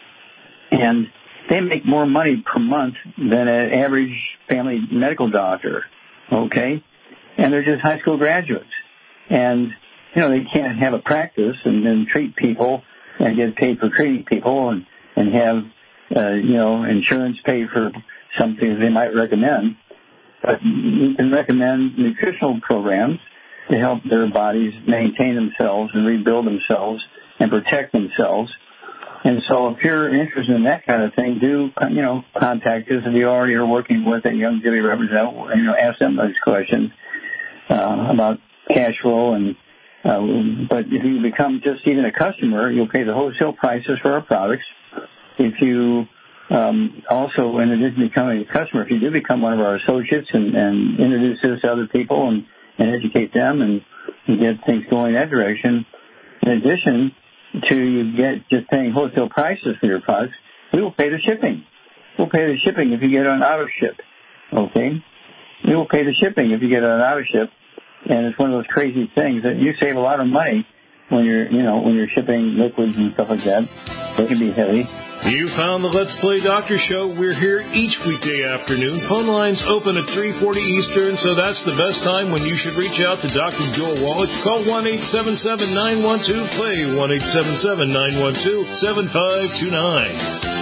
And they make more money per month than an average family medical doctor, okay? And they're just high school graduates. And, you know, they can't have a practice and then treat people and get paid for treating people and, and have, uh, you know, insurance pay for something they might recommend. But you can recommend nutritional programs to help their bodies maintain themselves and rebuild themselves and protect themselves. And so if you're interested in that kind of thing, do, you know, contact us. If you already are working with a Youngevity representative, you know, ask them those questions uh, about cash flow. And uh, but if you become just even a customer, you'll pay the wholesale prices for our products. If you um, also, in addition to becoming a customer, if you do become one of our associates and, and introduce us to other people and, and educate them and, and get things going that direction, in addition to you get just paying wholesale prices for your products, we will pay the shipping. We'll pay the shipping if you get an auto ship. Okay? We will pay the shipping if you get an auto ship. And it's one of those crazy things that you save a lot of money when you're, you know, when you're shipping liquids and stuff like that. They can be heavy. You found the Let's Play Doctor Show. We're here each weekday afternoon. Phone lines open at three forty Eastern, so that's the best time when you should reach out to Doctor Joel Wallach. Call one eight seven seven, nine one two, play, one eight seven seven, nine one two, seven five two nine.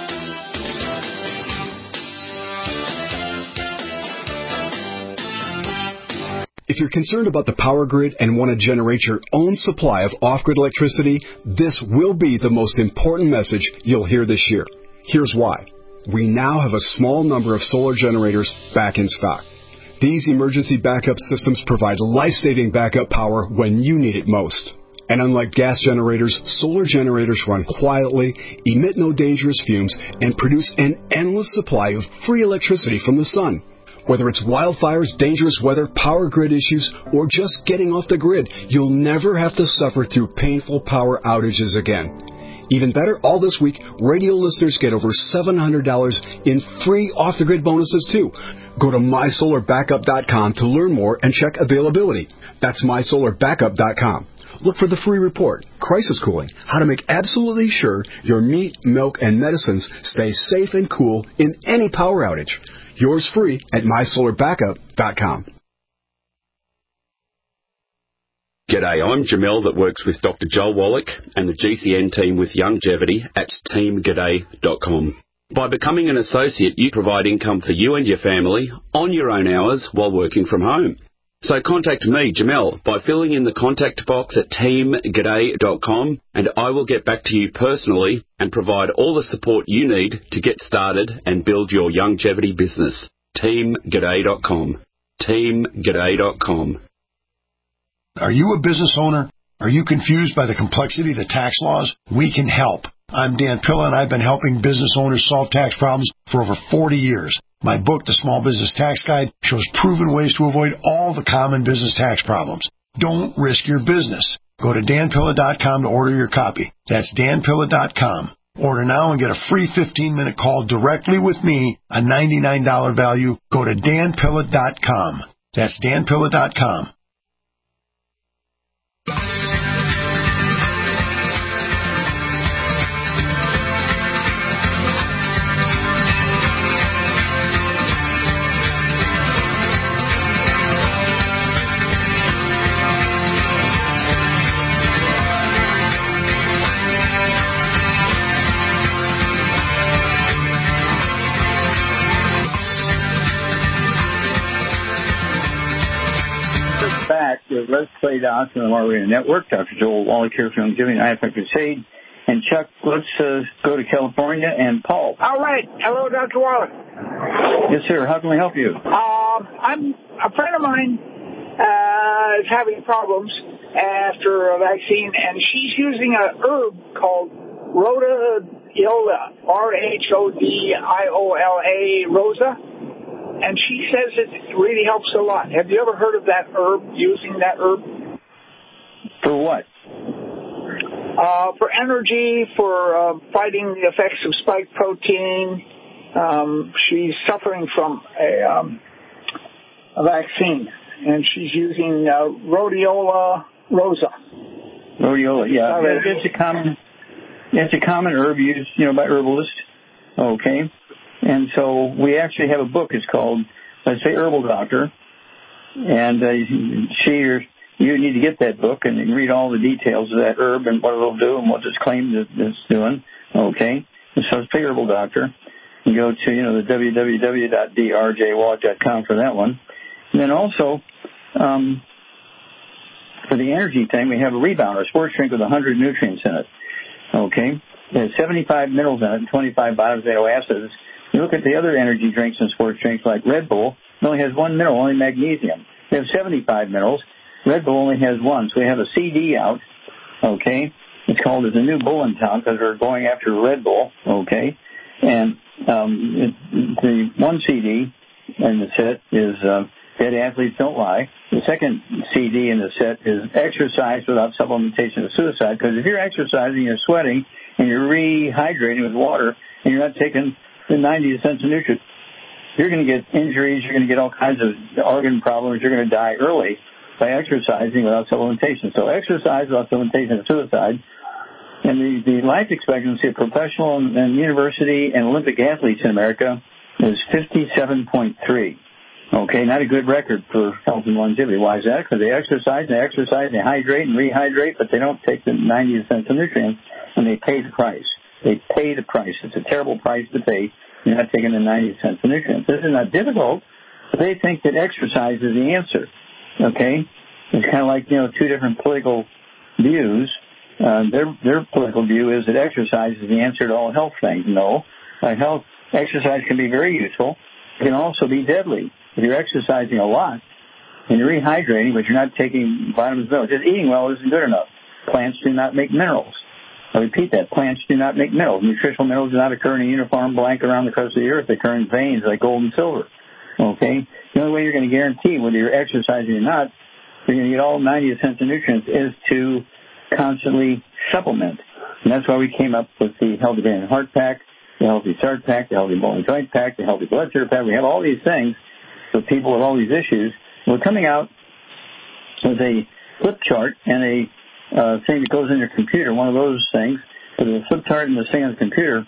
If you're concerned about the power grid and want to generate your own supply of off-grid electricity, this will be the most important message you'll hear this year. Here's why. We now have a small number of solar generators back in stock. These emergency backup systems provide life-saving backup power when you need it most. And unlike gas generators, solar generators run quietly, emit no dangerous fumes, and produce an endless supply of free electricity from the sun. Whether it's wildfires, dangerous weather, power grid issues, or just getting off the grid, you'll never have to suffer through painful power outages again. Even better, all this week, radio listeners get over seven hundred dollars in free off-the-grid bonuses, too. Go to my solar backup dot com to learn more and check availability. That's my solar backup dot com. Look for the free report, Crisis Cooling, how to make absolutely sure your meat, milk, and medicines stay safe and cool in any power outage. Yours free at my solar backup dot com. G'day, I'm Jamel that works with Doctor Joel Wallach and the G C N team with Longevity at team g'day dot com. By becoming an associate, you provide income for you and your family on your own hours while working from home. So contact me, Jamel, by filling in the contact box at team g'day dot com, and I will get back to you personally and provide all the support you need to get started and build your longevity business. team g'day dot com. team g'day dot com. Are you a business owner? Are you confused by the complexity of the tax laws? We can help. I'm Dan Pilla, and I've been helping business owners solve tax problems for over forty years. My book, The Small Business Tax Guide, shows proven ways to avoid all the common business tax problems. Don't risk your business. Go to dan pilla dot com to order your copy. That's dan pilla dot com. Order now and get a free fifteen-minute call directly with me, a ninety-nine dollars value. Go to dan pilla dot com. That's dan pilla dot com. Back to Let's Play Doctor on the Radio Network. Doctor Joel Wallach here from Giving I F A Crusade. And Chuck, let's uh, go to California and Paul. All right. Hello, Doctor Wallach. Yes, sir. How can we help you? Uh, I'm a friend of mine uh, is having problems after a vaccine, and she's using a herb called rhodiola, R H O D I O L A, Rosa. And she says it really helps a lot. Have you ever heard of that herb, using that herb? For what? Uh, for energy, for uh, fighting the effects of spike protein. Um, she's suffering from a, um, a vaccine, and she's using uh, rhodiola rosa. Rhodiola, yeah. yeah. It's a common, it's a common herb used, you know, by herbalists. Okay. And so we actually have a book. It's called, let's say, Herbal Doctor. And uh, she or you need to get that book and read all the details of that herb and what it'll do and what it's claimed it's doing. Okay. And so it's Herbal Doctor. You go to, you know, the w w w dot d r j wallach dot com for that one. And then also, um, for the energy thing, we have a rebounder, a sports drink with one hundred nutrients in it. Okay. It has seventy-five minerals in it and twenty-five bioavailable acids. You look at the other energy drinks and sports drinks like Red Bull, it only has one mineral, only magnesium. They have seventy-five minerals. Red Bull only has one. So we have a C D out, okay? It's called There's a New Bull in Town because we're going after Red Bull, okay? And um, it, the one C D in the set is uh, Dead Athletes Don't Lie. The second C D in the set is Exercise Without Supplementation of Suicide, because if you're exercising, you're sweating, and you're rehydrating with water, and you're not taking the ninety essential nutrients, you're going to get injuries, you're going to get all kinds of organ problems, you're going to die early by exercising without supplementation. So exercise without supplementation is suicide. And the, the life expectancy of professional and, and university and Olympic athletes in America is fifty-seven point three. Okay, not a good record for health and longevity. Why is that? Because they exercise, they exercise, they hydrate and rehydrate, but they don't take the ninety essential nutrients, and they pay the price. They pay the price. It's a terrible price to pay. You're not taking the ninety essential nutrients. This is not difficult, but they think that exercise is the answer. Okay? It's kind of like, you know, two different political views. Uh, their their political view is that exercise is the answer to all health things. No. Uh, health exercise can be very useful. It can also be deadly. If you're exercising a lot and you're rehydrating, but you're not taking vitamins and minerals, just eating well isn't good enough. Plants do not make minerals. I repeat that. Plants do not make minerals. Nutritional minerals do not occur in a uniform blanket around the crust of the earth. They occur in veins like gold and silver. Okay? The only way you're going to guarantee whether you're exercising or not, you're going to get all ninety essential nutrients, is to constantly supplement. And that's why we came up with the Healthy Brain and Heart Pack, the Healthy Start Pack, the Healthy Bone and Joint Pack, the Healthy Blood Sugar Pack. We have all these things for people with all these issues. We're coming out with a flip chart and a uh, thing that goes in your computer, one of those things, with a flip chart and the thing on the computer.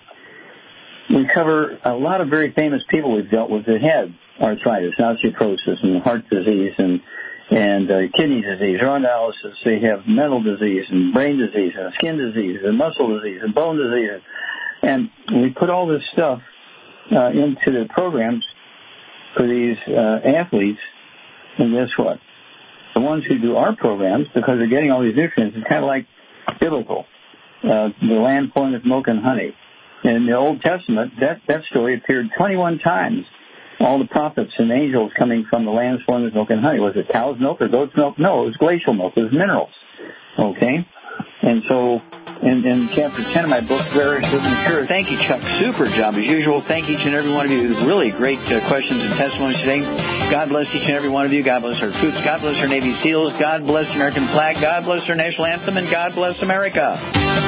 We cover a lot of very famous people we've dealt with that had arthritis, osteoporosis, and heart disease, and and uh, kidney disease, urinalysis. They have mental disease and brain disease and skin disease and muscle disease and bone disease. And we put all this stuff uh, into the programs for these uh, athletes. And guess what? The ones who do our programs, because they're getting all these nutrients, it's kind of like biblical. Uh, the land flowing with milk and honey. In the Old Testament, that, that story appeared twenty-one times. All the prophets and angels coming from the land flowing with milk and honey. Was it cow's milk or goat's milk? No, it was glacial milk. It was minerals. Okay? And so, in, in chapter ten of my book, Various Living Cures. Thank you, Chuck. Super job as usual. Thank each and every one of you. Really great uh, questions and testimonies today. God bless each and every one of you. God bless our troops. God bless our Navy SEALs. God bless the American flag. God bless our national anthem. And God bless America.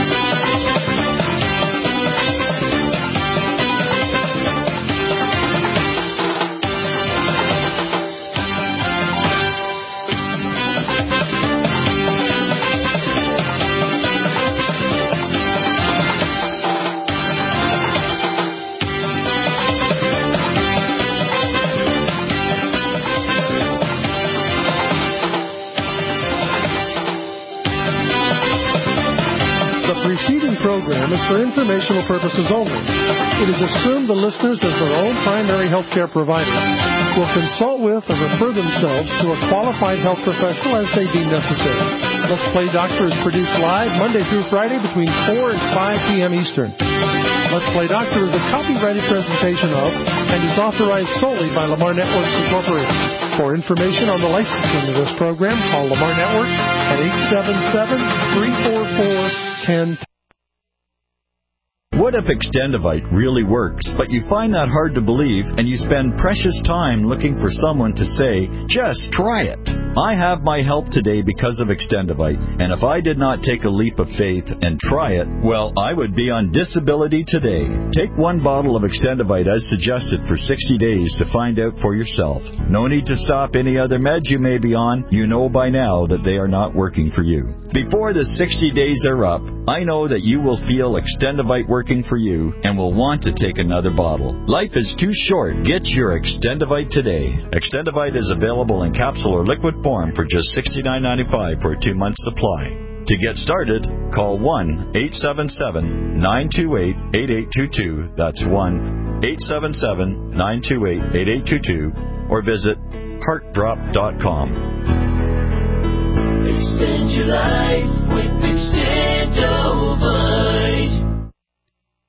Program is for informational purposes only. It is assumed the listeners, as their own primary health care provider, will consult with or refer themselves to a qualified health professional as they deem necessary. Let's Play Doctor is produced live Monday through Friday between four and five p.m. Eastern. Let's Play Doctor is a copyrighted presentation of and is authorized solely by Lamar Networks Incorporated. For information on the licensing of this program, call Lamar Networks at eight seven seven, three four four, one zero. What if Extendivite really works, but you find that hard to believe and you spend precious time looking for someone to say, just try it? I have my help today because of Extendivite, and if I did not take a leap of faith and try it, well, I would be on disability today. Take one bottle of Extendivite as suggested for sixty days to find out for yourself. No need to stop any other meds you may be on. You know by now that they are not working for you. Before the sixty days are up, I know that you will feel Extendivite working for you and will want to take another bottle. Life is too short. Get your Extendivite today. Extendivite is available in capsule or liquid form for just sixty-nine ninety-five for a two-month supply. To get started, call one eight seven seven, nine two eight, eight eight two two. That's one eight seven seven, nine two eight, eight eight two two or visit heart drop dot com. Extend your life with Extend.